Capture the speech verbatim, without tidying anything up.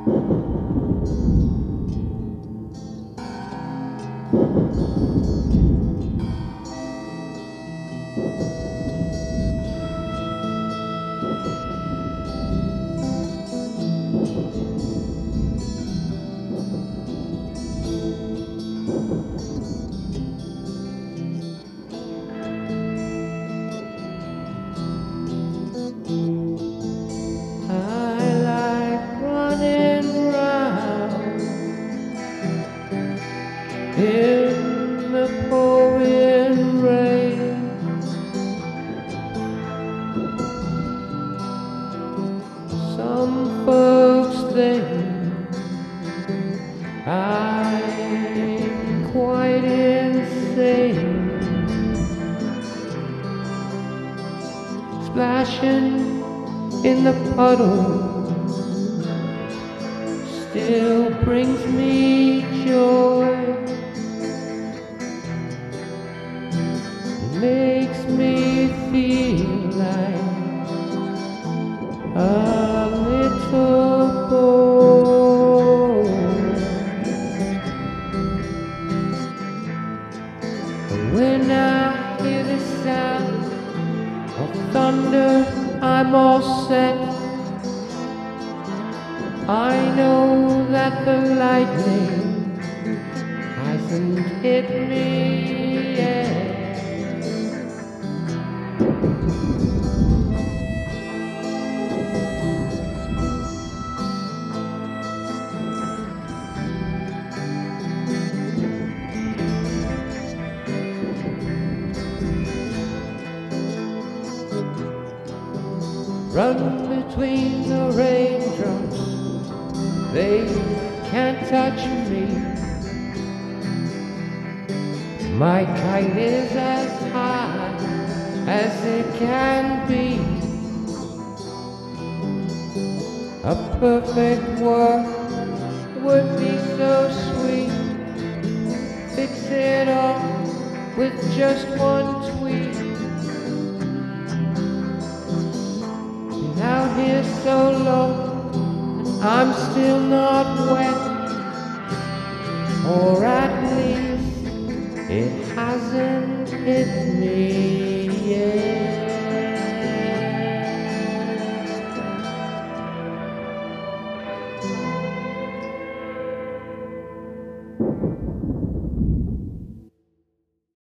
In the pouring rain, some folks think I'm quite insane, splashing in the puddle still brings me joy. Makes me feel like a little boy. When I hear the sound of thunder, I'm all set. I know that the lightning hasn't hit me yet. Run between the raindrops, they can't touch me. My kite is as high as it can be. A perfect world would be so sweet. Fix it all with just one tweet. Out here so low, I'm still not wet, or at least it hasn't hit me yet.